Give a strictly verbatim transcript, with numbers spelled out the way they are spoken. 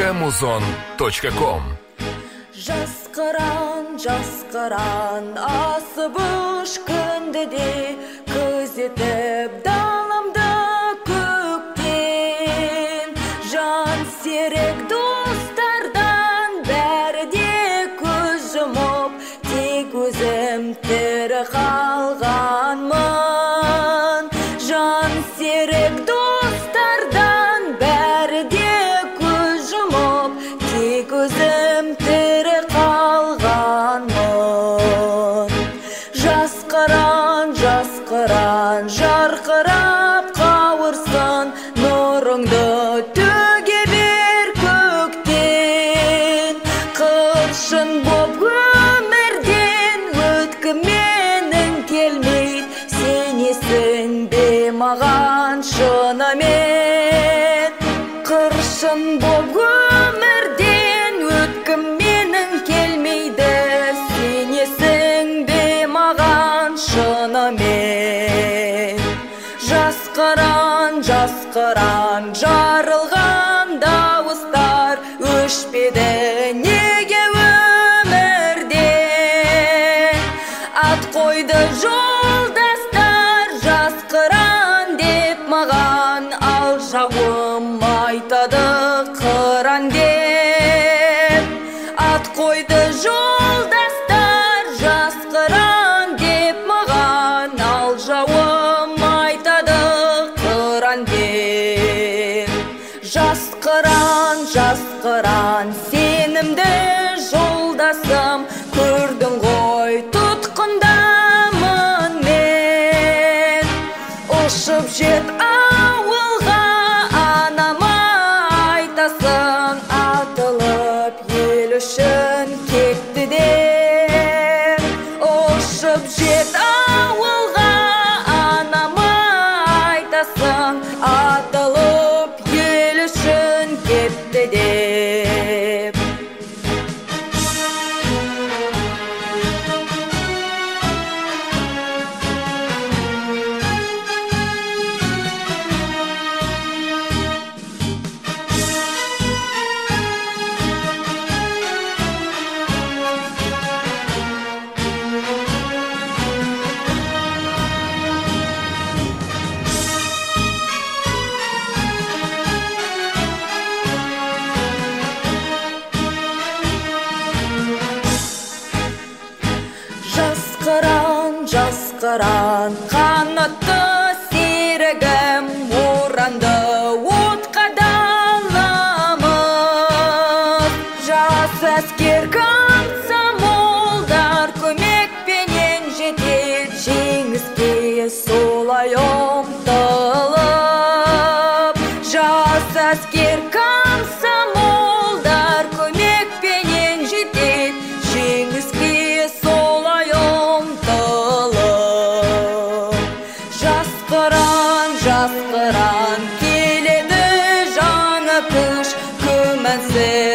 точка музон точка ком. Жасқыран, жасқыран, асып ұшқынды де, күзетіп даламды көктен. Жан серік достардан бәрі де көз жұмып, тек өзім тірі қалғанмын. Жан серік достардан бәрі де көз жұмып, тек өзім тірі қалғанмын. Жасқыран, жасқыран, жарқырап қауырсын, нұрыңды төге бер көктен. Қыршын боп өмірден өткіменің келмейді, сенесің бе маған шынымен? Қыршын боп өмірден өткіменің келмейді, сенесің бе маған шынымен? Жасқыран, жасқыран, жарылған дауыстар өшпеді неге өмірден? Ат қойды жолдастар жасқыран деп маған, ал жауым айтады қыран деп. Ат қойды жолдастар жасқыран деп маған, ал жауым айтады қыран деп. Жасқыран, жасқыран, сенімді жолдасым, көрдің ғой тұтқындамын мен. Ұшып жет ауылға, анама айтасың, атылып ел үшін кетті деп. Ұшып жет ауылға, анама айтасың, атылып ел үшін кетті деп. Жасқыран, жасқыран, қанатты серігім, оранды отқа даламыз. Жас әскер комсомолдар көмекпенен жетеді жеңіске солай ұмтылып. Жас әскер комсомолдар көмекпенен жетеді жеңіске солай ұмтылып. Жасқыран, жасқыран, келеді жаңа күш, күмәнсіз